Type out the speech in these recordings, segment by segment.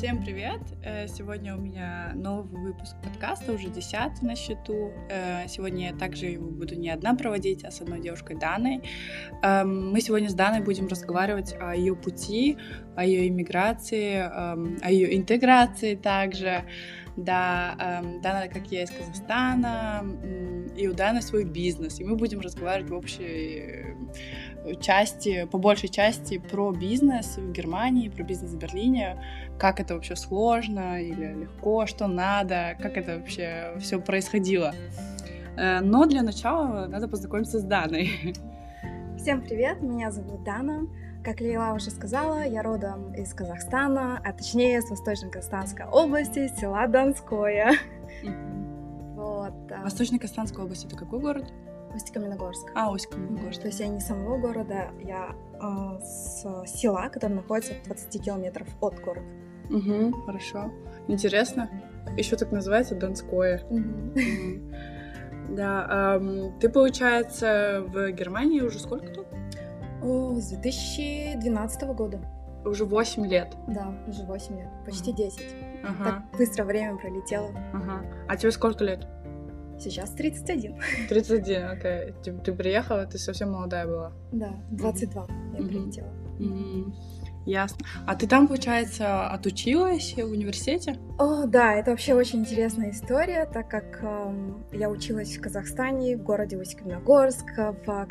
Всем привет! Сегодня у меня новый выпуск подкаста, уже 10-й на счету. Сегодня я также его буду не одна проводить, а с одной девушкой Даной. Мы сегодня с Даной будем разговаривать о ее пути, о ее иммиграции, о ее интеграции также. Да, Дана, как я, из Казахстана, и у Даны свой бизнес, и мы будем разговаривать в общей части, по большей части про бизнес в Германии, про бизнес в Берлине, как это вообще сложно или легко, что надо, как это вообще все происходило. Но для начала надо познакомиться с Даной. Всем привет, меня зовут Дана. Как Лейла уже сказала, я родом из Казахстана, а точнее с Восточно-Казахстанской области, села Донское. Восточно-Казахстанская область — это какой город? Усть-Каменогорск. Усть-Каменогорск. То есть я не с самого города, я с села, которое находится в 20 километров от города. Хорошо. Интересно. Еще так называется Донское. Да. Ты, получается, в Германии уже сколько тут? С 2012 года. Уже 8 лет? Да, уже 8 лет. Почти 10. Ага. Так быстро время пролетело. Ага. А тебе сколько лет? Сейчас 31. 31, окей. Ты приехала, ты совсем молодая была? Да, 22 я прилетела. Ясно. А ты там, получается, отучилась в университете? Да, это вообще очень интересная история, так как я училась в Казахстане, в городе Усть-Каменогорск, в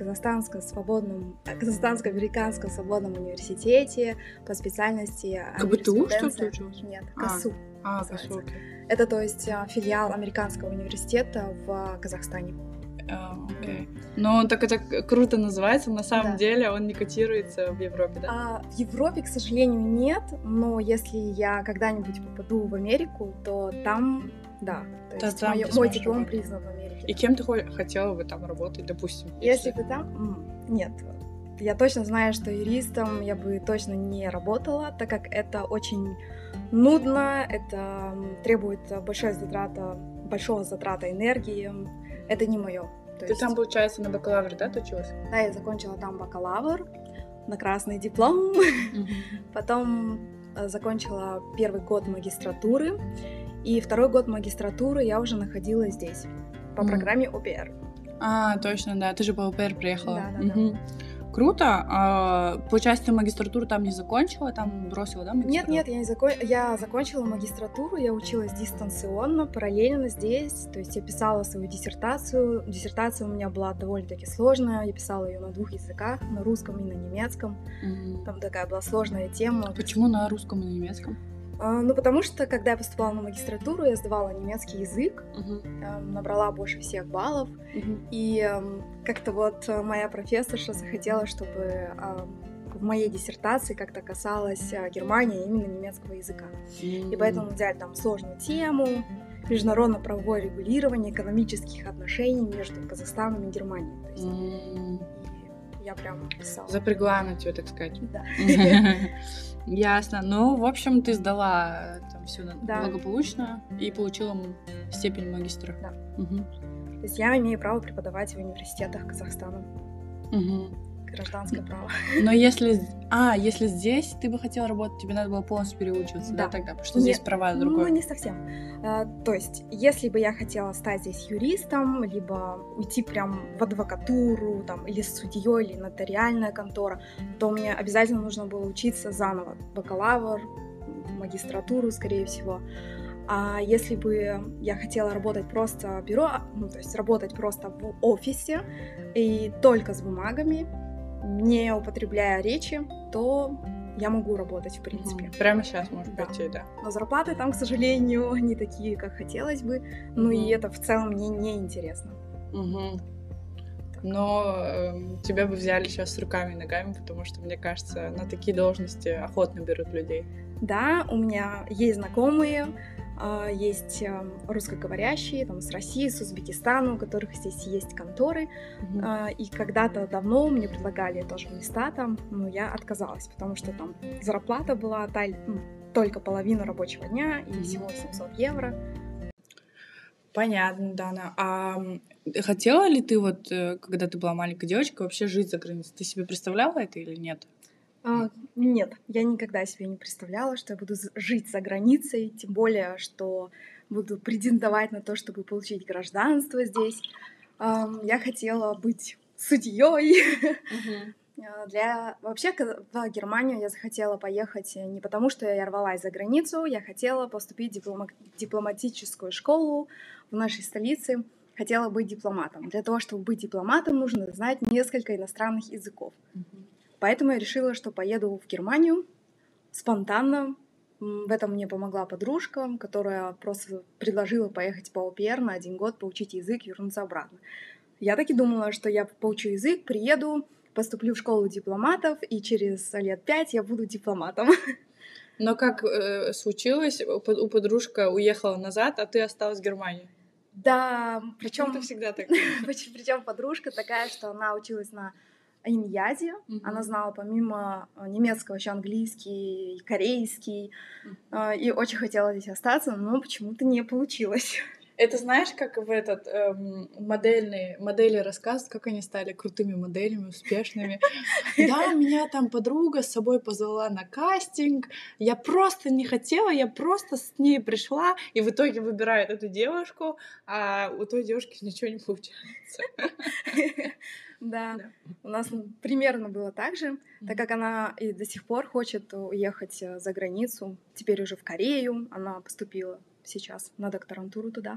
Казахстанско-американском свободном университете по специальности... КБТУ, что ли, ты училась? Нет, КАСУ. КАСУ, окей. Это, то есть, филиал американского университета в Казахстане. Окей. Но так это круто называется, на самом деле он не котируется в Европе, да? В Европе, к сожалению, нет, но если я когда-нибудь попаду в Америку, то там, да, то есть мой диплом признан в Америке. И кем ты хотела бы там работать, допустим? Если бы там... Нет. Я точно знаю, что юристом я бы точно не работала, так как это очень нудно, это требует большого затрата энергии, это не мое. Ты там, получается, на бакалавре, да, ты училась? Да, я закончила там бакалавр на красный диплом, потом закончила первый год магистратуры, и второй год магистратуры я уже находилась здесь, по программе ОПР. Точно, да, ты же по ОПР приехала. Да. Круто. Получается, ты магистратуру там не закончила, там бросила, да, магистратуру? Нет, я закончила магистратуру, я училась дистанционно, параллельно здесь, то есть я писала свою диссертацию. Диссертация у меня была довольно-таки сложная, я писала ее на 2 языках, на русском и на немецком. Там такая была сложная тема. Почему на русском и на немецком? Потому что, когда я поступала на магистратуру, я сдавала немецкий язык, набрала больше всех баллов, и как-то вот моя профессорша захотела, чтобы в моей диссертации как-то касалась Германии именно немецкого языка. И поэтому взяли там сложную тему, международно-правовое регулирование экономических отношений между Казахстаном и Германией. То есть, я прям писала. Запрягла она тебя, так сказать. Да. Ясно. Ну, в общем, ты сдала там все благополучно и получила степень магистра. Да. То есть я имею право преподавать в университетах Казахстана. Гражданское право. Но если здесь ты бы хотела работать, тебе надо было полностью переучиваться, да, тогда? Потому что здесь права другое. Ну, не совсем. То есть, если бы я хотела стать здесь юристом, либо уйти прям в адвокатуру, там, или судьей, или нотариальная контора, то мне обязательно нужно было учиться заново. Бакалавр, магистратуру, скорее всего. А если бы я хотела работать просто в бюро, то есть работать просто в офисе и только с бумагами, не употребляя речи, то я могу работать, в принципе. Прямо сейчас можно пойти, да. Но зарплаты там, к сожалению, не такие, как хотелось бы. Ну и это в целом мне не интересно. Но тебя бы взяли сейчас с руками и ногами, потому что, мне кажется, на такие должности охотно берут людей. Да, у меня есть знакомые, есть русскоговорящие, там, с России, с Узбекистана, у которых здесь есть конторы. И когда-то давно мне предлагали тоже места там, но я отказалась, потому что там зарплата была только половина рабочего дня и всего 700 евро. Понятно, Дана. А хотела ли ты, вот, когда ты была маленькой девочкой, вообще жить за границей? Ты себе представляла это или нет? Нет, я никогда себе не представляла, что я буду жить за границей, тем более, что буду претендовать на то, чтобы получить гражданство здесь. Я хотела быть судьей. Вообще в Германию я захотела поехать не потому, что я рвалась за границу, я хотела поступить в дипломатическую школу в нашей столице. Хотела быть дипломатом. Для того, чтобы быть дипломатом, нужно знать несколько иностранных языков. Поэтому я решила, что поеду в Германию спонтанно. В этом мне помогла подружка, которая просто предложила поехать по ОПР на 1 год, поучить язык, вернуться обратно. Я так и думала, что я поучу язык, приеду, поступлю в школу дипломатов, и через лет 5 я буду дипломатом. Но как случилось, у подружка уехала назад, а ты осталась в Германии? Да, причем это всегда так. Причем подружка такая, что она училась на Иньязе. Она знала помимо немецкого еще английский, корейский, и очень хотела здесь остаться, но почему-то не получилось. Это знаешь, как в этот модели рассказывают, как они стали крутыми моделями, успешными. Да, меня там подруга с собой позвала на кастинг, я просто не хотела, я просто с ней пришла, и в итоге выбирают эту девушку, а у той девушки ничего не получается. Да, у нас примерно было так же, так как она и до сих пор хочет уехать за границу, теперь уже в Корею, она поступила сейчас на докторантуру туда.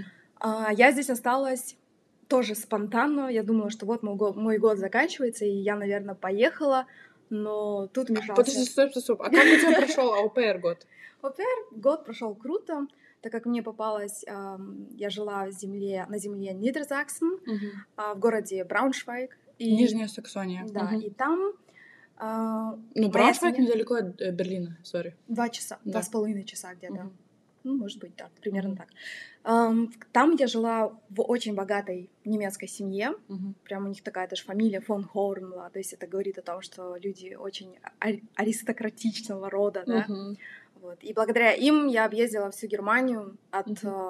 Я здесь осталась тоже спонтанно, я думала, что вот мой год заканчивается, и я, наверное, поехала, но тут вмешался... Подожди, стоп. А как у тебя прошел ОПР год? ОПР год прошел круто, так как мне попалась, я жила на земле Нидерсаксен, в городе Брауншвайг. Нижняя Саксония. Да, и там... Брауншвайг недалеко от Берлина, сори. 2 часа, 2,5 часа где-то. Может быть, да, примерно так. Там я жила в очень богатой немецкой семье. Прям у них такая даже фамилия фон Хорнла. То есть это говорит о том, что люди очень аристократичного рода, да. Вот. И благодаря им я объездила всю Германию от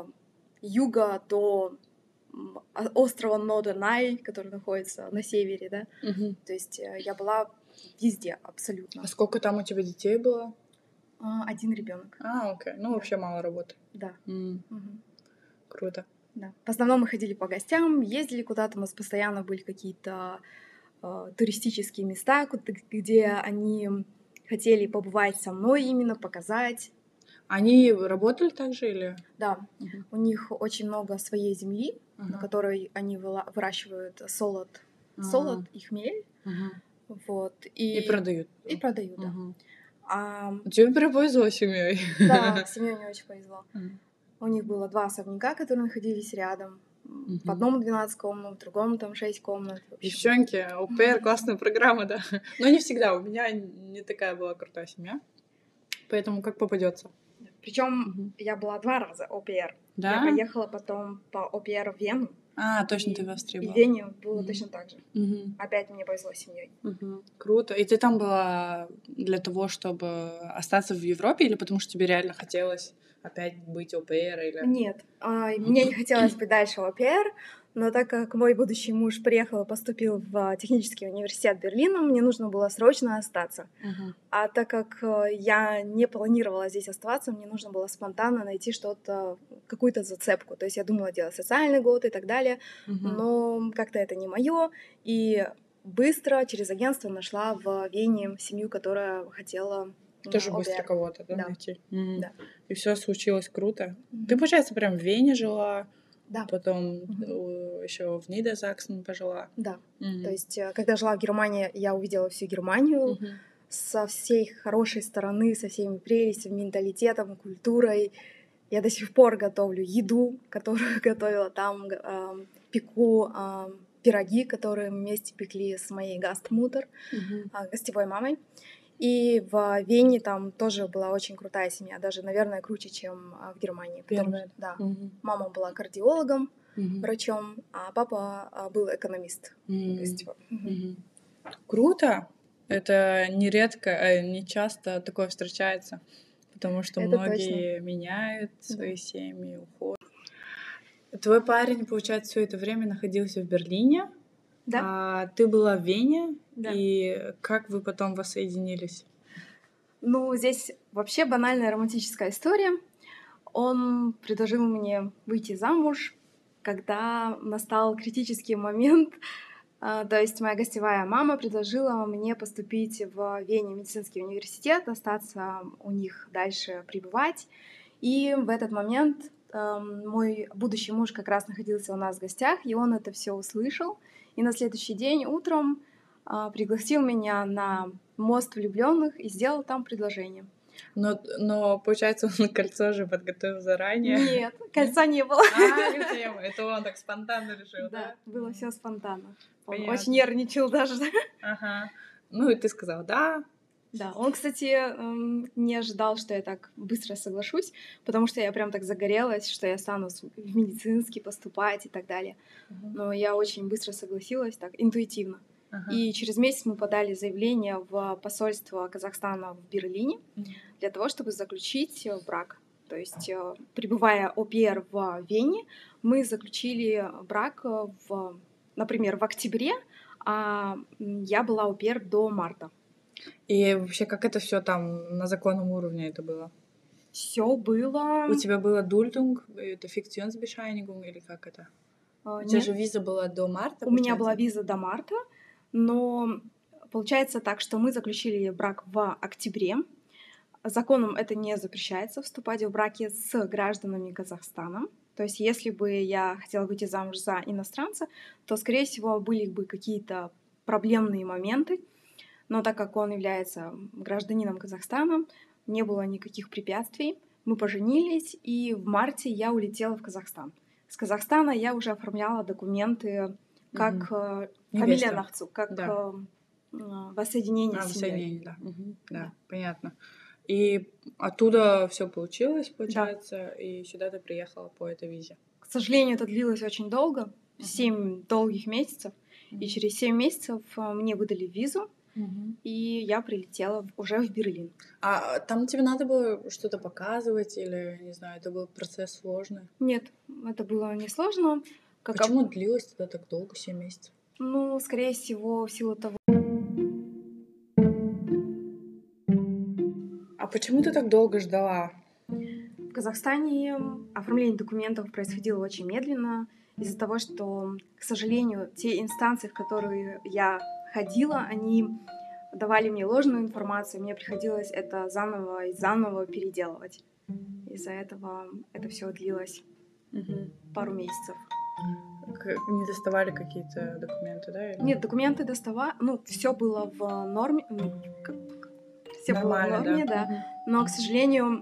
юга до острова Нодернай, который находится на севере, да. То есть я была везде абсолютно. А сколько там у тебя детей было? 1 ребенок. Окей. Ну, вообще мало работы. Да. Круто. Да. В основном мы ходили по гостям, ездили куда-то, у нас постоянно были какие-то туристические места, где они хотели побывать со мной именно, показать. Они работали так же или? Да. У них очень много своей земли, на которой они выращивают солод и хмель. Вот. И продают. И продают, да. Тебе прям повезло с семьей. Да, с семьей мне очень повезло. У них было 2 особняка, которые находились рядом. В одном 12 комнат, в другом там 6 комнат. Девчонки, ОПР классная программа, да. Но не всегда. У меня не такая была крутая семья. Поэтому как попадется. Причем я была 2 раза ОПР. Да? Я поехала потом по ОПР в Вену. Точно, ты в Австрии была. И в Вене было точно так же. Опять мне повезло с семьей. Круто. И ты там была для того, чтобы остаться в Европе, или потому что тебе реально хотелось опять быть ОПР? Или... Нет, мне не хотелось быть дальше ОПР, но так как мой будущий муж приехал и поступил в технический университет Берлина, мне нужно было срочно остаться. А так как я не планировала здесь оставаться, мне нужно было спонтанно найти что-то, какую-то зацепку. То есть я думала делать социальный год и так далее, но как-то это не мое. И быстро через агентство нашла в Вене семью, которая хотела... Тоже быстро кого-то, да, найти? Да. И все случилось круто. Ты, получается, прям в Вене жила, да. Потом еще в Нидерсаксен пожила. Да. То есть, когда жила в Германии, я увидела всю Германию со всей хорошей стороны, со всеми прелестями, менталитетом, культурой. Я до сих пор готовлю еду, которую готовила там, пеку пироги, которые мы вместе пекли с моей гастмутер, гостевой мамой. И в Вене там тоже была очень крутая семья, даже, наверное, круче, чем в Германии. Первая. Да. Мама была кардиологом, врачом, а папа был экономист. Круто! Это нередко, не часто такое встречается, потому что это многие точно меняют свои семьи, уходят. Твой парень, получается, все это время находился в Берлине? Да. Ты была в Вене, Да. и как вы потом воссоединились? Ну, здесь вообще банальная романтическая история. Он предложил мне выйти замуж, когда настал критический момент. То есть моя гостевая мама предложила мне поступить в Вене медицинский университет, остаться у них дальше пребывать. И в этот момент мой будущий муж как раз находился у нас в гостях, и он это все услышал. И на следующий день утром пригласил меня на мост влюбленных и сделал там предложение. Но получается, он кольцо же подготовил заранее. Нет, кольца не было. Это он так спонтанно решил, да? Да, было все спонтанно. Он Понятно. очень нервничал даже. Ага. Ну и ты сказала, да. Да, он, кстати, не ожидал, что я так быстро соглашусь, потому что я прям так загорелась, что я стану в медицинский поступать и так далее. Но я очень быстро согласилась, так, интуитивно. И через месяц мы подали заявление в посольство Казахстана в Берлине для того, чтобы заключить брак. То есть, пребывая au-pair в Вене, мы заключили брак, например, в октябре, а я была au-pair до марта. И вообще, как это все там на законном уровне это было? Все было... У тебя была Дульдунг, это Fiktionsbescheinigung или как это? У тебя же виза была до марта, У меня была виза до марта, но получается так, что мы заключили брак в октябре. Законом это не запрещается вступать в браки с гражданами Казахстана. То есть если бы я хотела выйти замуж за иностранца, то, скорее всего, были бы какие-то проблемные моменты. Но так как он является гражданином Казахстана, не было никаких препятствий. Мы поженились, и в марте я улетела в Казахстан. С Казахстана я уже оформляла документы как фамилия Нахцу, как воссоединение с семьей. Да, понятно. И оттуда все получилось, получается, Да. И сюда ты приехала по этой визе. К сожалению, это длилось очень долго, 7 долгих месяцев. И через 7 месяцев мне выдали визу, и я прилетела уже в Берлин. А там тебе надо было что-то показывать или, не знаю, это был процесс сложный? Нет, это было несложно. Почему длилось тогда так долго, 7 месяцев? Ну, скорее всего, в силу того... А почему ты так долго ждала? В Казахстане оформление документов происходило очень медленно из-за того, что, к сожалению, те инстанции, в которые я ходила, они давали мне ложную информацию, мне приходилось это заново и заново переделывать. Из-за этого это все длилось пару месяцев. Не доставали какие-то документы, да? Или... Нет, документы доставали, все было в норме, все было в норме, да. Но, к сожалению,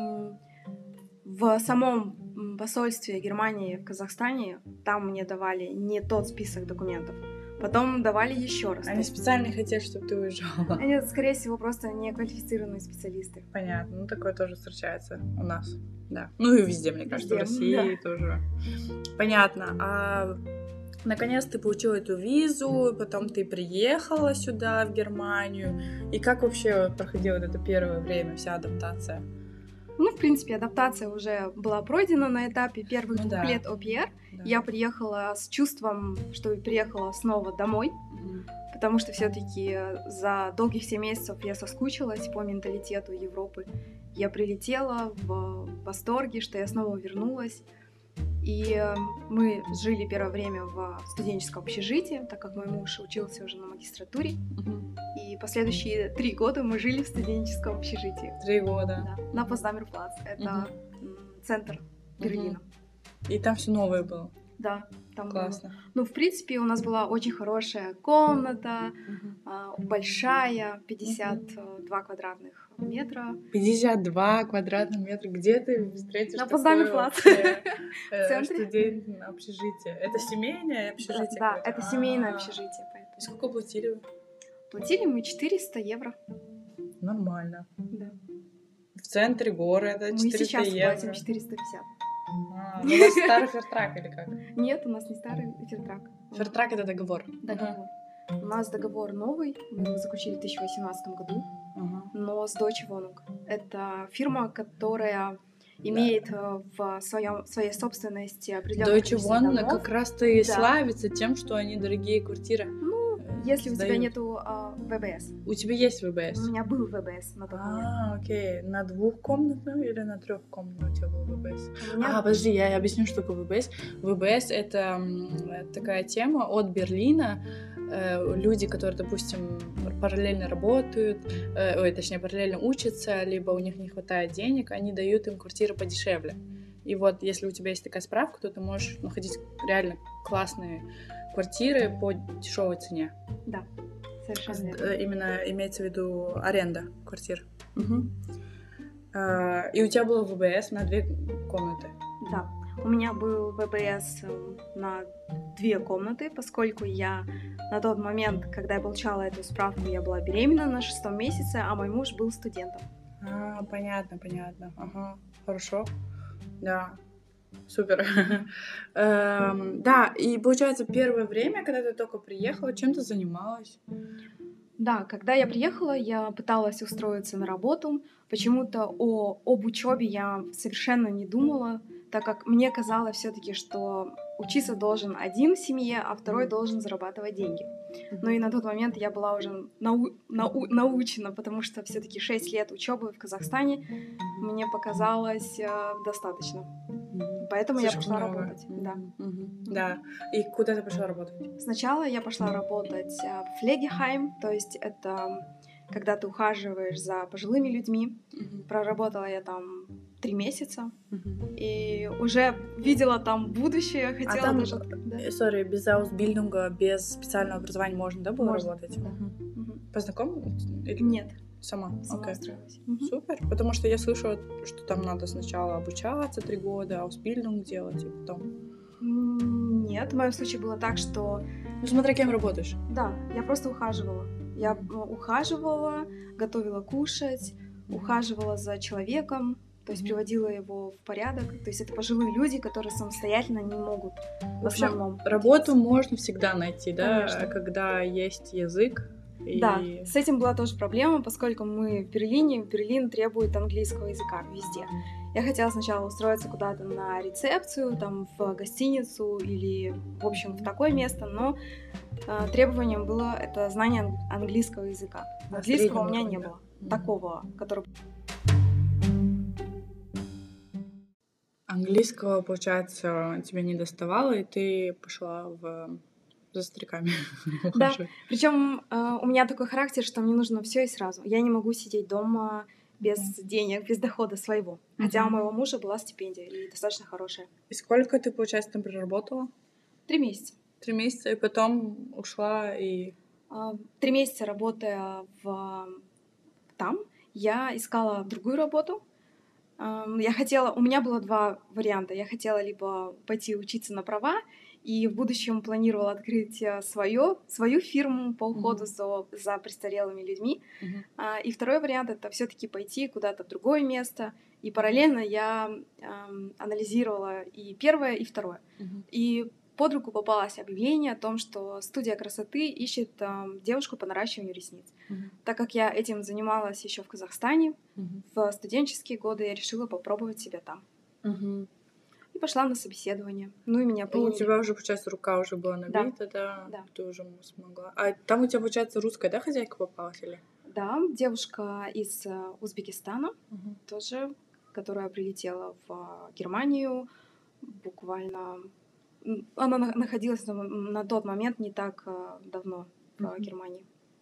в самом посольстве Германии в Казахстане там мне давали не тот список документов. Потом давали еще раз. Они специально хотели, чтобы ты уезжала. Они, скорее всего, просто неквалифицированные специалисты. Понятно. Ну, такое тоже встречается у нас. Да. Ну и везде, мне кажется, в России тоже. Понятно. А наконец ты получила эту визу, потом ты приехала сюда, в Германию. И как вообще проходило это первое время, вся адаптация? Ну, в принципе, адаптация уже была пройдена на этапе первых 2 лет au-pair. Да. Я приехала с чувством, что приехала снова домой, потому что все-таки за долгих 7 месяцев я соскучилась по менталитету Европы. Я прилетела в восторге, что я снова вернулась. И мы жили первое время в студенческом общежитии, так как мой муж учился уже на магистратуре. И последующие 3 года мы жили в студенческом общежитии. 3 года? Да, на Постдамерплац. Это центр Берлина. И там все новое было? Да, там классно. Было. Ну, в принципе, у нас была очень хорошая комната, большая, 52 квадратных метра. 52 квадратных метра? Где ты встретишь на Постдамерплац. Студент общежитие? Это семейное общежитие? Да, это семейное общежитие. И сколько платили вы? Платили мы 400 евро. Нормально. Да. В центре города 400 евро. Мы сейчас платим 450. У вас старый фертрак или как? Нет, у нас не старый фертрак. Фертрак — это договор? Договор. У нас договор новый, мы его заключили в 2018 году, но с Deutsche Wohnung. Это фирма, которая имеет в своей собственности определенное Deutsche количество Wohnen домов. как раз-то и Да. славится тем, что они дорогие квартиры Если у тебя сдают. нету ВБС. У тебя есть У ВБС? меня был ВБС на тот момент. Окей. На двухкомнатную или на трехкомнатную у тебя был ВБС? У меня... Подожди, я объясню, что такое ВБС. ВБС — это такая тема от Берлина. Люди, которые, допустим, параллельно работают, точнее, параллельно учатся, либо у них не хватает денег, они дают им квартиры подешевле. И вот, если у тебя есть такая справка, то ты можешь находить реально классные квартиры по дешевой цене. Да, совершенно верно. Именно имеется в виду аренда квартир. Угу. И у тебя было ВБС на 2 комнаты? Да, у меня был ВБС на 2 комнаты, поскольку я на тот момент, когда я получала эту справку, я была беременна на 6-м месяце, а мой муж был студентом. Понятно. Ага, хорошо. Да, супер. Да, и получается, первое время, когда ты только приехала, чем ты занималась? Да, когда я приехала, я пыталась устроиться на работу. Почему-то об учебе я совершенно не думала, так как мне казалось все-таки, что учиться должен один в семье, а второй должен зарабатывать деньги. Но и на тот момент я была уже научена, потому что все-таки 6 лет учебы в Казахстане мне показалось достаточно. Поэтому я пошла работать. Да. И куда ты пошла работать? Сначала я пошла работать в Pflegeheim, то есть это когда ты ухаживаешь за пожилыми людьми. Проработала я там 3 месяца. И уже видела там будущее, хотела там, даже... без Ausbildung, без специального образования можно, да, было работать? Да. По знакомым? Нет. Сама устроилась. Супер, потому что я слышала, что там надо сначала обучаться 3 года, Ausbildung делать, и потом... Нет, в моем случае было так, что... смотря кем работаешь. Да, я просто ухаживала. Я ухаживала, готовила кушать, ухаживала за человеком, то есть приводила его в порядок. То есть это пожилые люди, которые самостоятельно не могут в основном. Работу можно всегда найти, да, Конечно. Когда есть язык. Да, с этим была тоже проблема, поскольку мы в Берлине, Берлин требует английского языка везде. Я хотела сначала устроиться куда-то на рецепцию, там в гостиницу или, в общем, в такое место, но требованием было это знание английского языка. Английского у меня не было, такого, который... Английского, получается, тебе не доставало, и ты пошла за стариками. Да, причем у меня такой характер, что мне нужно все и сразу. Я не могу сидеть дома без денег, без дохода своего. Хотя у моего мужа была стипендия, и достаточно хорошая. И сколько ты, получается, там проработала? 3 месяца. 3 месяца, и потом ушла и... 3 месяца работая там, я искала другую работу. У меня было 2 варианта. Я хотела либо пойти учиться на права, и в будущем планировала открыть свою фирму по уходу за престарелыми людьми. И второй вариант — это все-таки пойти куда-то в другое место. И параллельно я анализировала и первое, и второе. И под руку попалось объявление о том, что студия красоты ищет девушку по наращиванию ресниц. Так как я этим занималась еще в Казахстане, в студенческие годы я решила попробовать себя там. И пошла на собеседование. Ну и меня приняли. У тебя уже, получается, рука уже была набита, да? Ты уже смогла. А там у тебя, получается, русская, да, хозяйка попалась или? Да, девушка из Узбекистана, тоже, которая прилетела в Германию буквально... Она находилась на тот момент не так давно в Германии.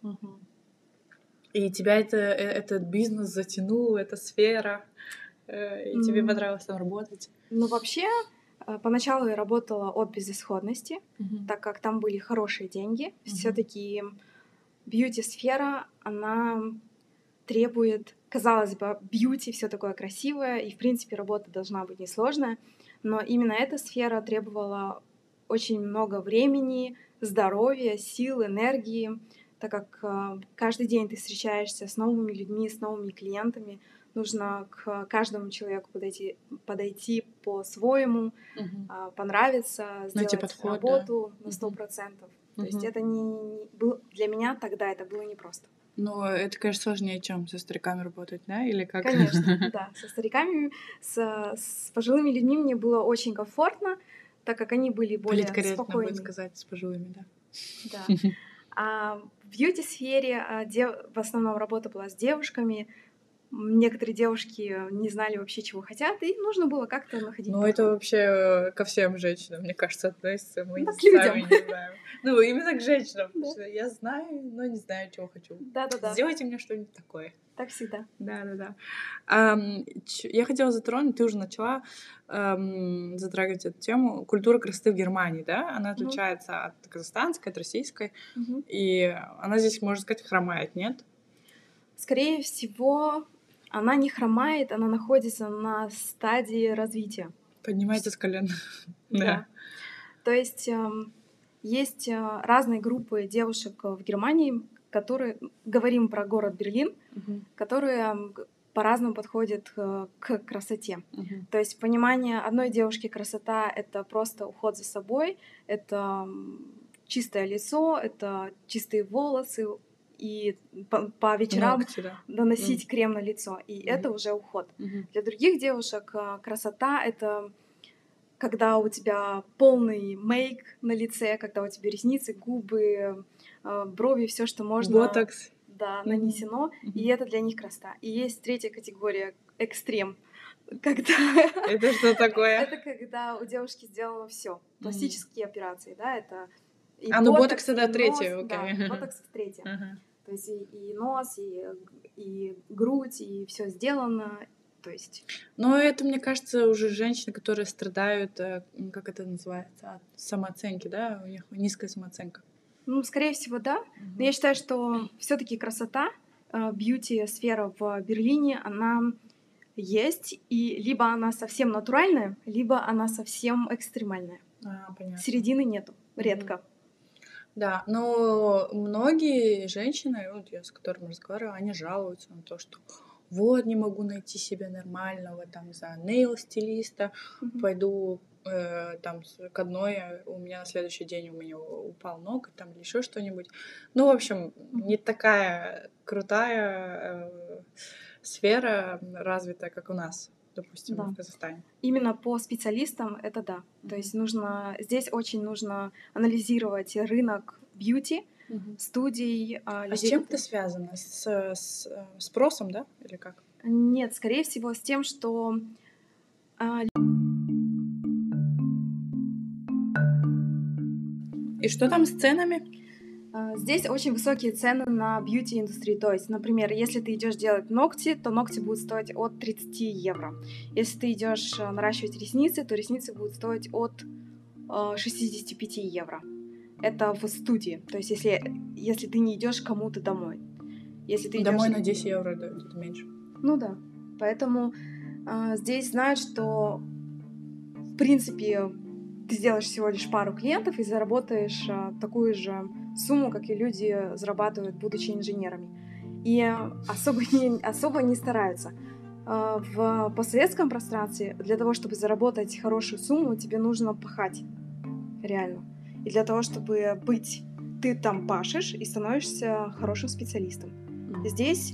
И тебя этот бизнес затянул, эта сфера, и тебе понравилось там работать? Ну, вообще, поначалу я работала от безысходности, так как там были хорошие деньги. Все-таки бьюти-сфера, она требует, казалось бы, бьюти, все такое красивое, и, в принципе, работа должна быть несложная, но именно эта сфера требовала очень много времени, здоровья, сил, энергии, так как каждый день ты встречаешься с новыми людьми, с новыми клиентами, нужно к каждому человеку подойти по-своему, понравиться, сделать работу на 100%. То есть это для меня тогда это было непросто. Но это, конечно, сложнее, чем со стариками работать, да? Или как? Конечно, да. Со стариками, с пожилыми людьми мне было очень комфортно, так как они были более Политкорректно будет спокойны. сказать, с пожилыми, да. Да. А в бьюти-сфере в основном работа была с девушками. Некоторые девушки не знали вообще, чего хотят, и нужно было как-то находить Ну, это подход. вообще ко всем женщинам, мне кажется, относится. Мы Да, к сами людям. не знаем. Ну, именно к женщинам. Да. Потому что я знаю, но не знаю, чего хочу. Да-да-да. Сделайте мне что-нибудь такое. Так всегда. Да. Я хотела затронуть, ты уже начала затрагивать эту тему. Культура красоты в Германии, да? Она отличается от казахстанской, от российской. И она здесь, можно сказать, хромает, нет? Скорее всего, она не хромает, она находится на стадии развития. Поднимается с колен. Да. То есть есть разные группы девушек в Германии, которые, говорим про город Берлин, которые по-разному подходят к красоте. То есть понимание одной девушки красота — это просто уход за собой, это чистое лицо, это чистые волосы, и по вечерам наносить крем на лицо, и это уже уход. Для других девушек красота — это когда у тебя полный мейк на лице, когда у тебя ресницы, губы, брови, все, что можно, ботокс, да, нанесено, и это для них красота. И есть третья категория — экстрем. Когда... Это что такое? Это когда у девушки сделано все, пластические операции, да, это и ну ботокс тогда третья, окей. Да, ботокс третья. То есть и нос, и грудь, и все сделано. То есть... Но это, мне кажется, уже женщины, которые страдают, как это называется, от самооценки, да? У них низкая самооценка. Ну, скорее всего, да. Но я считаю, что все-таки красота, бьюти-сфера в Берлине, она есть, и либо она совсем натуральная, либо она совсем экстремальная. Понятно. Середины нету, редко. Да, но многие женщины, вот я с которыми разговариваю, они жалуются на то, что вот, не могу найти себе нормального, там, за нейл-стилиста, пойду там к одной, у меня на следующий день у меня упал ноготь, там, или еще что-нибудь. Ну, в общем, не такая крутая сфера развитая, как у нас, допустим, в Казахстане. Именно по специалистам это да. То есть здесь очень нужно анализировать рынок бьюти, студий. А с чем это связано? С спросом, да? Или как? Нет, скорее всего, с тем, что... И что там с ценами? Здесь очень высокие цены на бьюти-индустрии. То есть, например, если ты идешь делать ногти, то ногти будут стоить от 30 евро. Если ты идешь наращивать ресницы, то ресницы будут стоить от 65 евро. Это в студии. То есть, если ты не идешь кому-то домой. Если ты домой на 10 евро, да, это меньше. Ну да. Поэтому здесь знают, что в принципе ты сделаешь всего лишь пару клиентов и заработаешь такую же сумму, как и люди зарабатывают, будучи инженерами. И особо не стараются. В постсоветском пространстве для того, чтобы заработать хорошую сумму, тебе нужно пахать. Реально. И для того, чтобы ты там пашешь и становишься хорошим специалистом. Здесь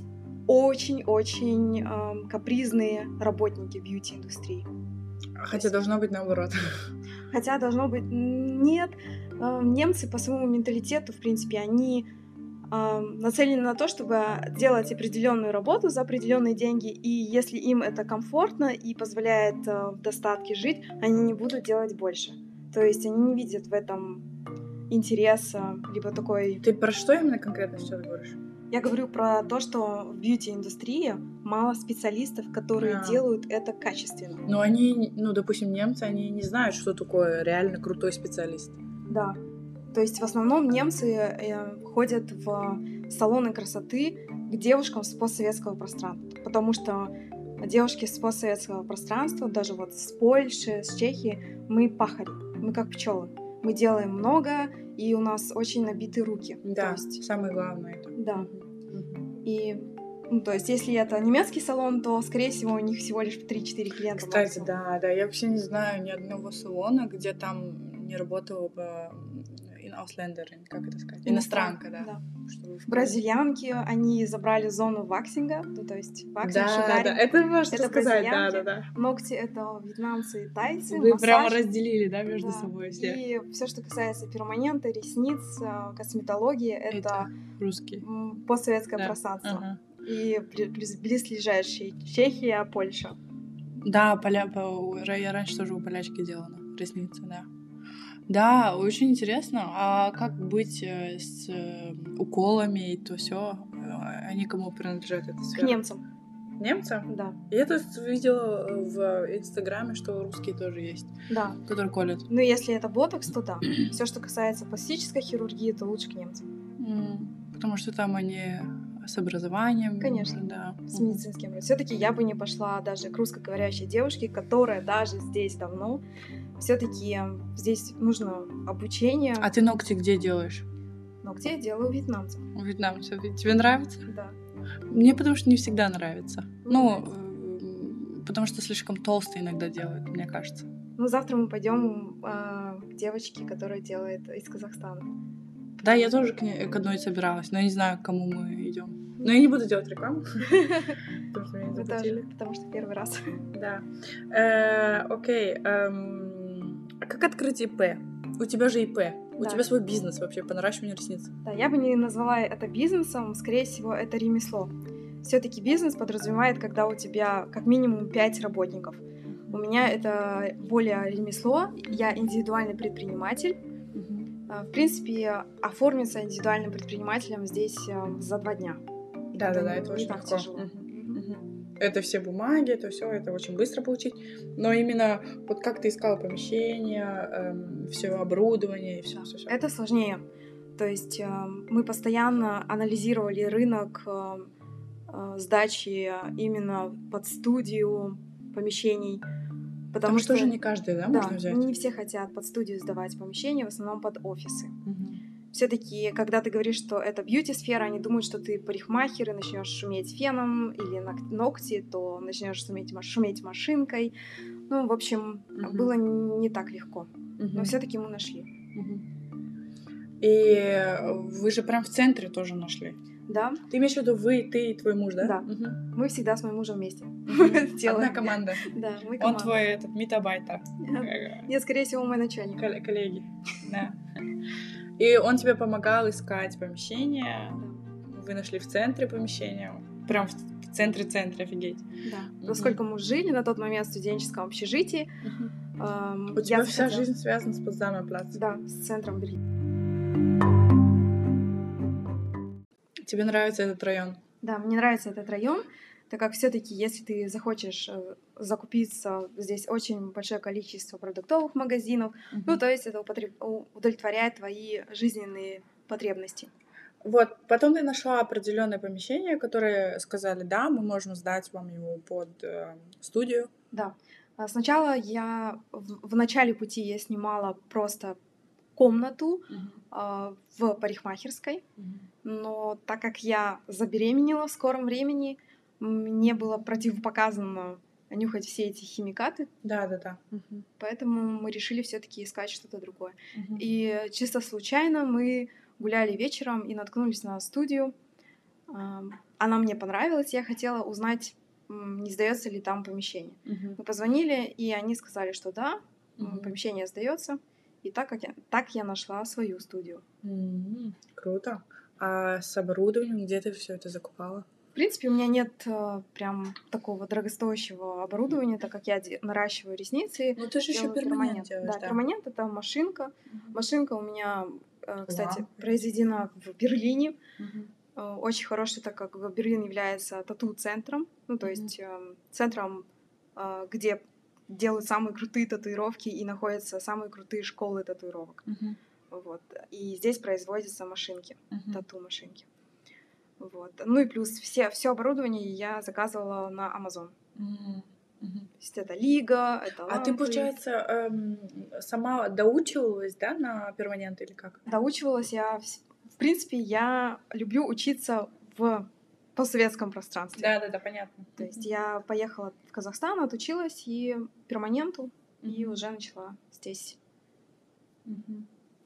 очень-очень капризные работники бьюти-индустрии. Хотя должно быть наоборот. Хотя должно быть... Нет. Немцы по своему менталитету, в принципе, они нацелены на то, чтобы делать определенную работу за определенные деньги, и если им это комфортно и позволяет в достатке жить, они не будут делать больше. То есть они не видят в этом интереса, либо такой... Ты про что именно конкретно сейчас говоришь? Я говорю про то, что в бьюти-индустрии мало специалистов, которые делают это качественно. Но они, допустим, немцы, они не знают, что такое реально крутой специалист. Да. То есть в основном немцы ходят в салоны красоты к девушкам с постсоветского пространства, потому что девушки с постсоветского пространства, даже вот с Польши, с Чехии, мы пахари, мы как пчелы. Мы делаем много, и у нас очень набиты руки. Да, самое главное это. Да. И, то есть, если это немецкий салон, то, скорее всего, у них всего лишь 3-4 клиента. Кстати, да, я вообще не знаю ни одного салона, где там не работала бы Ausländerin, как это сказать? Иностранка, да. Бразильянки, они забрали зону ваксинга, ну, то есть ваксинг, Да, шугаринг. да, это можно Это сказать, бразильянки, да. ногти — это вьетнамцы и тайцы, Вы массаж. прямо разделили, да, между Да. собой все? И все, что касается перманента, ресниц, косметологии, это русские. Постсоветское Да. пространство. Ага. И близлежащие Чехия, Польша. Да, я раньше тоже у полячки делала ресницы, да. Да, очень интересно. А как быть с уколами и то все? Они кому принадлежат, эта сфера? К немцам. Немцам? Да. Я тут видела в Инстаграме, что русские тоже есть. Да. Которые колят. Ну, если это ботокс, то да. Все, что касается пластической хирургии, то лучше к немцам. Потому что там они с образованием. Конечно, да. С медицинским. Все-таки я бы не пошла даже к русскоговорящей девушке, которая даже здесь давно. Все-таки здесь нужно обучение. А ты ногти где делаешь? Ногти я делаю у вьетнамцев. У вьетнамцев. Тебе нравится? Да. Мне потому что не всегда нравится. Потому что слишком толстые иногда делают, мне кажется. Ну, завтра мы пойдем к девочке, которая делает из Казахстана. Да, я тоже к одной собиралась, но я не знаю, к кому мы идем. Но я не буду делать рекламу, потому что меня не заплатили. Потому что первый раз. Да. Окей. А как открыть ИП? У тебя же ИП. У тебя свой бизнес вообще по наращиванию ресниц. Да, я бы не назвала это бизнесом, скорее всего, это ремесло. Все-таки бизнес подразумевает, когда у тебя как минимум 5 работников. У меня это более ремесло, я индивидуальный предприниматель. В принципе, оформиться индивидуальным предпринимателем здесь за 2 дня. Да, это очень так легко. тяжело. Это все бумаги, это все, это очень быстро получить. Но именно вот как ты искала помещение, все оборудование и все. Это сложнее. То есть мы постоянно анализировали рынок сдачи именно под студию помещений. Потому что же не каждый, да, можно взять? Не все хотят под студию сдавать помещения, в основном под офисы. Все-таки, когда ты говоришь, что это бьюти-сфера, они думают, что ты парикмахер и начнешь шуметь феном или ногти, то начнешь шуметь машинкой. Ну, в общем, было не так легко. Но все-таки мы нашли. И вы же прям в центре тоже нашли? Да. Ты имеешь в виду ты и твой муж, да? Да. Мы всегда с моим мужем вместе. Одна команда. Да, мы команда. Он твой митабайтер. Нет, скорее всего, мой начальник. Коллеги. Да. И он тебе помогал искать помещение. Да. Вы нашли в центре помещение. Прям в центре, офигеть. Да. Поскольку мы жили на тот момент в студенческом общежитии. У тебя вся жизнь связана с Потсдамер плац. Да, с центром Берлина. Тебе нравится этот район? Да, мне нравится этот район, так как все-таки, если ты захочешь закупиться, здесь очень большое количество продуктовых магазинов, ну, то есть это удовлетворяет твои жизненные потребности. Вот, потом ты нашла определенное помещение, которые сказали, да, мы можем сдать вам его под студию. Да. Сначала в начале пути я снимала просто комнату в парикмахерской, но так как я забеременела в скором времени, мне было противопоказано нюхать все эти химикаты. Да. Поэтому мы решили все-таки искать что-то другое. И чисто случайно мы гуляли вечером и наткнулись на студию. Она мне понравилась, я хотела узнать, не сдается ли там помещение. Мы позвонили, и они сказали, что да, помещение сдается. И так я нашла свою студию. Круто. А с оборудованием где ты все это закупала? В принципе, у меня нет прям такого дорогостоящего оборудования, так как я наращиваю ресницы. Ну, ты же еще перманент делаешь, да. Перманент — это машинка. Машинка у меня, кстати, произведена в Берлине. Очень хорошая, так как Берлин является тату-центром. Ну, то есть центром, где делают самые крутые татуировки и находятся самые крутые школы татуировок. Вот. И здесь производятся машинки, тату-машинки. Вот. Ну и плюс все оборудование я заказывала на Amazon. То есть это лига, это лампы. А ты, получается, сама доучивалась, да, на перманент или как? Доучивалась я. В принципе, я люблю учиться в постсоветском пространстве. Да, понятно. То есть я поехала в Казахстан, отучилась и перманенту, и уже начала здесь.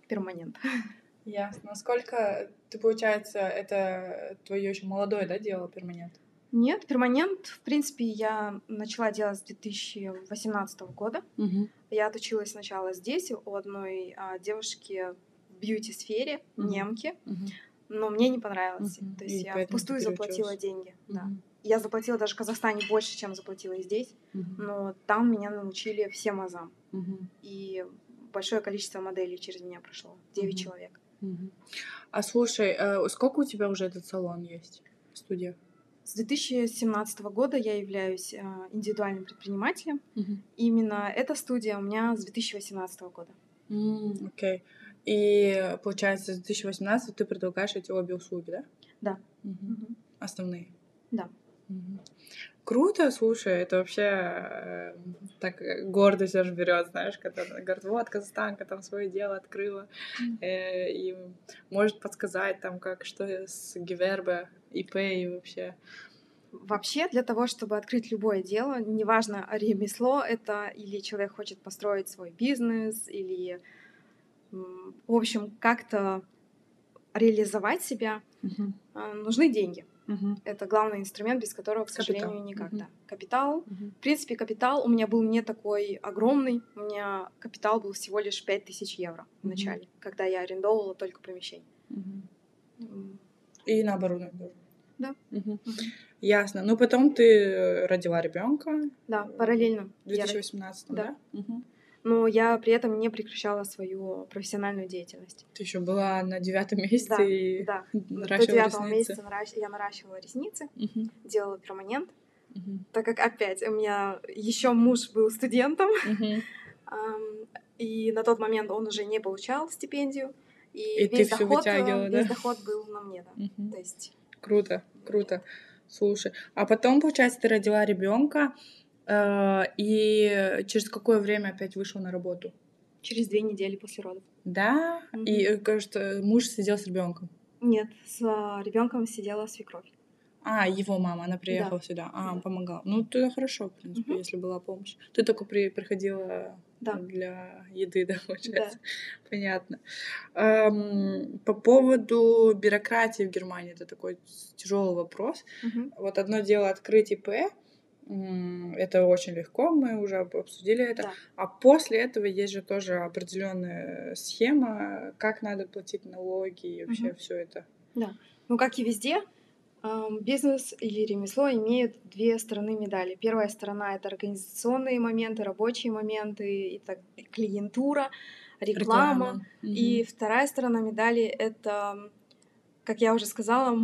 перманент. Ясно. Сколько ты, получается, это твое еще молодое, да, дело, перманент? Нет, перманент, в принципе, я начала делать с 2018 года. Я отучилась сначала здесь у одной девушки в бьюти-сфере, немки, но мне не понравилось. То есть я впустую заплатила деньги. Да. Я заплатила даже в Казахстане больше, чем заплатила и здесь, но там меня научили всем азам. И большое количество моделей через меня прошло, 9 человек. А слушай, сколько у тебя уже этот салон есть, студия? С 2017 года я являюсь индивидуальным предпринимателем. Именно эта студия у меня с 2018 года. Окей. И, получается, с 2018 ты предлагаешь эти обе услуги, да? Да. Основные? Да. Круто, слушай, это вообще так гордость аж берет, знаешь, когда она говорит, вот, казахстанка там свое дело открыла, и может подсказать там, как, что с Гевербе, ИП и вообще. Вообще, для того, чтобы открыть любое дело, неважно, ремесло это, или человек хочет построить свой бизнес, или, в общем, как-то реализовать себя, нужны деньги. Это главный инструмент, без которого, к сожалению, никак. Да. Капитал. В принципе, капитал у меня был не такой огромный. У меня капитал был всего лишь 5000 евро в начале, когда я арендовала только помещение. И на оборудование тоже. Да. Ясно. Ну, потом ты родила ребенка. Да, параллельно. В 2018, да? Но я при этом не прекращала свою профессиональную деятельность. Ты еще была на 9-м месяце да, и наращивала ресницы. До 9-го месяца я наращивала ресницы, делала перманент, так как опять у меня еще муж был студентом, и на тот момент он уже не получал стипендию, и весь доход был на мне, да. То есть... Круто. Слушай, а потом, получается, ты родила ребенка. И через какое время опять вышел на работу? Через 2 недели после родов. Да? И, кажется, муж сидел с ребенком? Нет, с ребенком сидела свекровь. Его мама, она приехала сюда. Помогала. Ну, это хорошо, в принципе, если была помощь. Ты только приходила для еды, да, получается? Да. Понятно. По поводу бюрократии в Германии, это такой тяжелый вопрос. Вот одно дело открыть ИП, это очень легко, мы уже обсудили это. Да. А после этого есть же тоже определенная схема, как надо платить налоги и вообще все это. Да. Ну, как и везде, бизнес или ремесло имеют 2 стороны медали. Первая сторона — это организационные моменты, рабочие моменты, клиентура, реклама. И вторая сторона медали — это, как я уже сказала,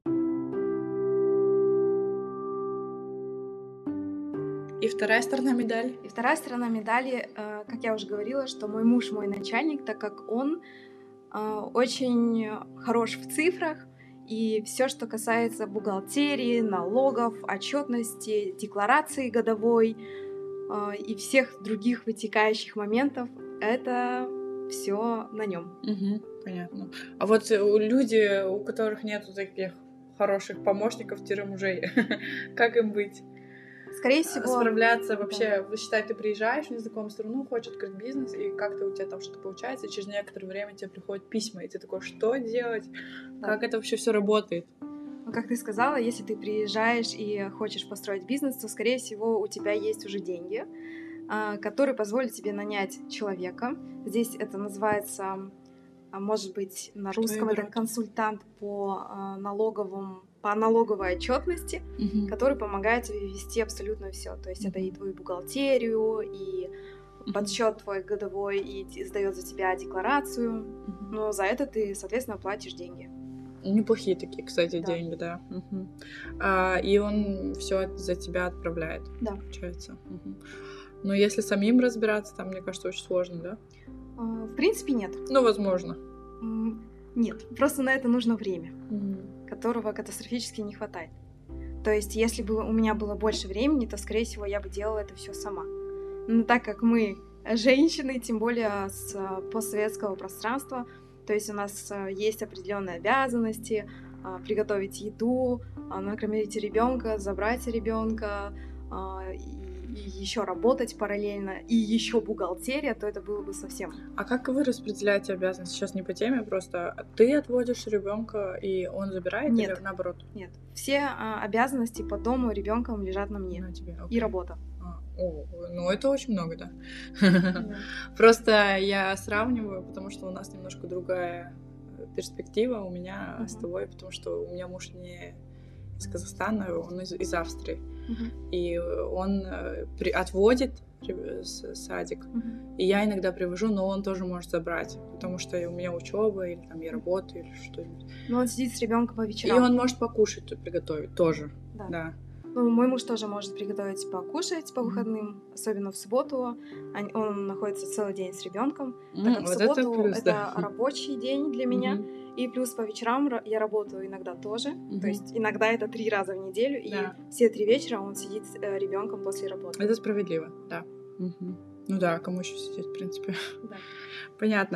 И вторая сторона медали? И вторая сторона медали, как я уже говорила, что мой муж мой начальник, так как он очень хорош в цифрах, и все, что касается бухгалтерии, налогов, отчетности, декларации годовой и всех других вытекающих моментов, это все на нем. Понятно. А вот люди, у которых нету таких хороших помощников-мужей, как им быть? Скорее всего... Справляться вообще, считай, ты приезжаешь в незнакомую страну, хочешь открыть бизнес, и как-то у тебя там что-то получается, и через некоторое время тебе приходят письма, и ты такой, что делать? Да. Как это вообще все работает? Ну, как ты сказала, если ты приезжаешь и хочешь построить бизнес, то, скорее всего, у тебя есть уже деньги, которые позволят тебе нанять человека. Здесь это называется, может быть, на русском это консультант по налоговой отчетности, который помогает тебе вести абсолютно все. То есть это и твою бухгалтерию, и подсчет твой годовой, и сдает за тебя декларацию. Но за это ты, соответственно, платишь деньги. Неплохие такие, кстати, деньги, да. И он все за тебя отправляет, получается. Но если самим разбираться, там, мне кажется, очень сложно, да? В принципе, нет. Ну, возможно. Нет, просто на это нужно время, которого катастрофически не хватает. То есть, если бы у меня было больше времени, то, скорее всего, я бы делала это все сама. Но так как мы женщины, тем более с постсоветского пространства, то есть у нас есть определенные обязанности, приготовить еду, накормить ребенка, забрать ребенка еще работать параллельно, и еще бухгалтерия, то это было бы совсем. А как вы распределяете обязанности? Сейчас не по теме, просто ты отводишь ребенка, и он забирает, Нет. или наоборот? Нет. Все обязанности по дому и ребенком лежат на мне. На тебе, И работа. Ну это очень много, да. Просто я сравниваю, потому что у нас немножко другая перспектива у меня с тобой, потому что у меня муж не из Казахстана, он из Австрии. И он отводит садик, и я иногда привожу, но он тоже может забрать, потому что у меня учеба, или там я работаю, или что-нибудь. Но он сидит с ребенком по вечерам. И он может покушать, приготовить тоже. Да. Ну, мой муж тоже может приготовить покушать по выходным, особенно в субботу. Он находится целый день с ребенком. Так как в субботу это рабочий день для меня. И плюс по вечерам я работаю иногда тоже. То есть иногда это 3 раза в неделю. И все 3 вечера он сидит с ребенком после работы. Это справедливо, да. Ну да, кому еще сидеть, в принципе. Да. Понятно.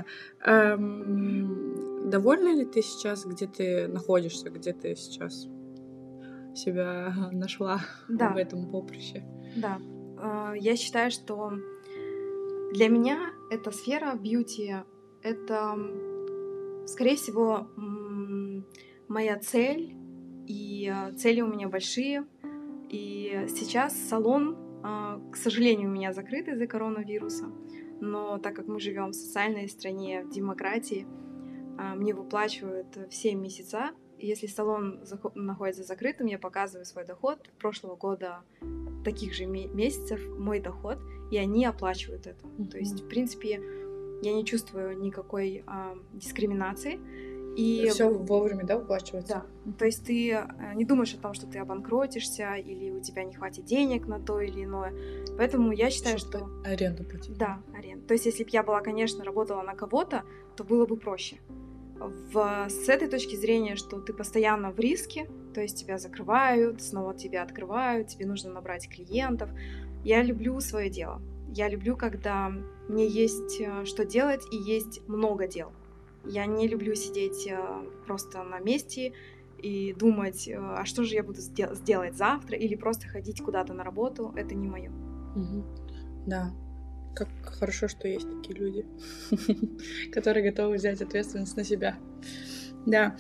Довольна ли ты сейчас, где ты находишься, где ты сейчас себя нашла в этом поприще? Да. Я считаю, что для меня эта сфера бьюти — это, скорее всего, моя цель, и цели у меня большие. И сейчас салон, к сожалению, у меня закрыт из-за коронавируса, но так как мы живем в социальной стране, в демократии, мне выплачивают все месяца. Если салон находится закрытым, я показываю свой доход. Прошлого года таких же месяцев мой доход, и они оплачивают это. То есть, в принципе, я не чувствую никакой дискриминации. И все вовремя, да, выплачивается? Да. То есть ты не думаешь о том, что ты обанкротишься или у тебя не хватит денег на то или иное. Поэтому я считаю, что аренду платить. Да, аренду. То есть если бы я была, конечно, работала на кого-то, то было бы проще. С этой точки зрения, что ты постоянно в риске, то есть тебя закрывают, снова тебя открывают, тебе нужно набрать клиентов. Я люблю свое дело. Я люблю, когда мне есть что делать и есть много дел. Я не люблю сидеть просто на месте и думать, а что же я буду сделать завтра, или просто ходить куда-то на работу. Это не мое. Да. Как хорошо, что есть такие люди, которые готовы взять ответственность на себя. Да.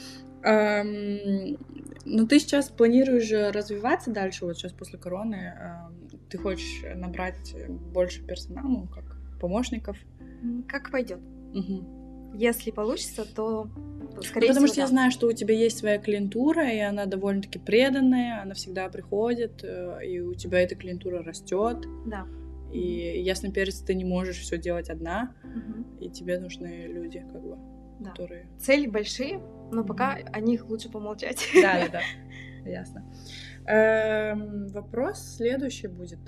Но ты сейчас планируешь развиваться дальше, вот сейчас после короны? Ты хочешь набрать больше персонала, ну, как помощников? Как пойдет. Если получится, то скорее всего, потому что я знаю, что у тебя есть своя клиентура, и она довольно-таки преданная, она всегда приходит, и у тебя эта клиентура растет. Да. И ясно перец, ты не можешь все делать одна, и тебе нужны люди, как бы, которые... Цели большие, но пока о них лучше помолчать. Да, ясно. Вопрос следующий будет.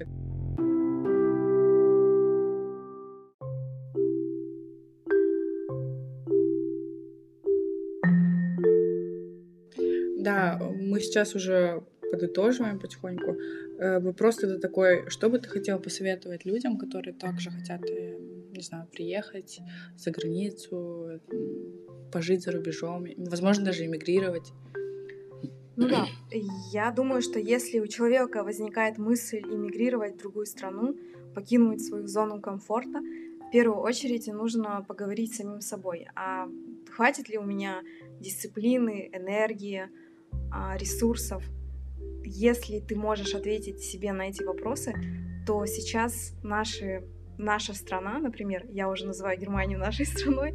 Да, мы сейчас уже подытоживаем потихоньку. Вопрос тогда такой, что бы ты хотела посоветовать людям, которые также хотят, не знаю, приехать за границу, пожить за рубежом, возможно, даже эмигрировать? Ну да, я думаю, что если у человека возникает мысль эмигрировать в другую страну, покинуть свою зону комфорта, в первую очередь нужно поговорить с самим собой. А хватит ли у меня дисциплины, энергии, ресурсов? Если ты можешь ответить себе на эти вопросы, то сейчас наша страна, например, я уже называю Германию нашей страной,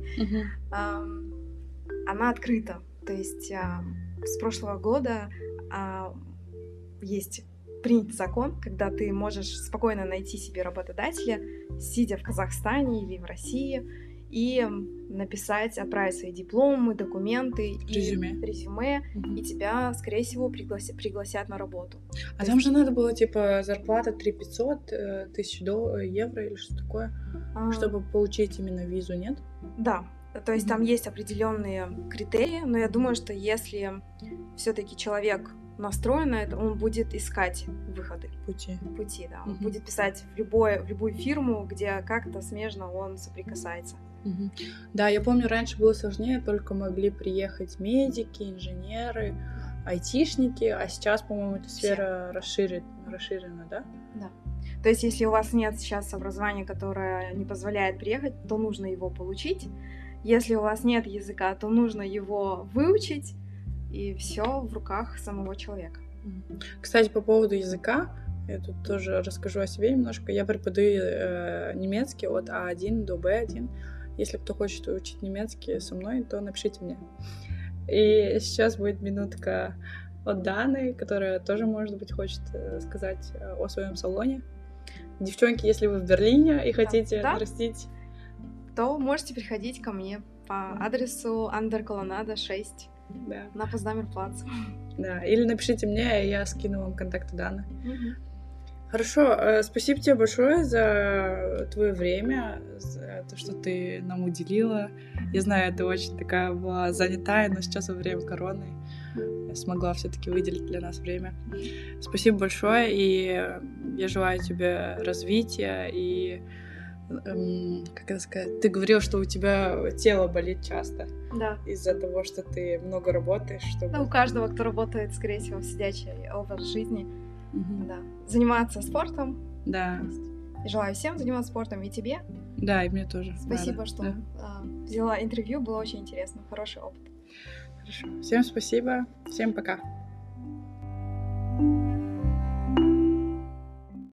она открыта. То есть с прошлого года есть принят закон, когда ты можешь спокойно найти себе работодателя, сидя в Казахстане или в России, и написать, отправить свои дипломы, документы, резюме, и тебя, скорее всего, пригласят на работу. А там же надо было, типа, зарплата 3500 тысяч евро или что такое, чтобы получить именно визу, нет? Да, то есть там есть определенные критерии, но я думаю, что если все-таки человек настроен на это, он будет искать выходы. Пути, да. Он будет писать в любую фирму, где как-то смежно он соприкасается. Да, я помню, раньше было сложнее, только могли приехать медики, инженеры, айтишники, а сейчас, по-моему, эта сфера расширена, да? Да. То есть, если у вас нет сейчас образования, которое не позволяет приехать, то нужно его получить. Если у вас нет языка, то нужно его выучить, и все в руках самого человека. Кстати, по поводу языка, я тут тоже расскажу о себе немножко. Я преподаю немецкий от А1 до Б1. Если кто хочет учить немецкий со мной, то напишите мне. И сейчас будет минутка от Даны, которая тоже, может быть, хочет сказать о своем салоне. Девчонки, если вы в Берлине и хотите нарастить, то можете приходить ко мне по адресу Андерколонада 6 на Поздамерплац. Да, или напишите мне, и я скину вам контакты Даны. Хорошо, спасибо тебе большое за твое время, за то, что ты нам уделила. Я знаю, ты очень такая была занятая, но сейчас во время короны я смогла все-таки выделить для нас время. Спасибо большое, и я желаю тебе развития, и, как это сказать, ты говорила, что у тебя тело болит часто. Да. Из-за того, что ты много работаешь. Да, у каждого, кто работает, скорее всего, в сидячий образ жизни. Да. Заниматься спортом. Да. И желаю всем заниматься спортом, и тебе. Да, и мне тоже. Спасибо, что взяла интервью, было очень интересно, хороший опыт. Хорошо. Всем спасибо, всем пока.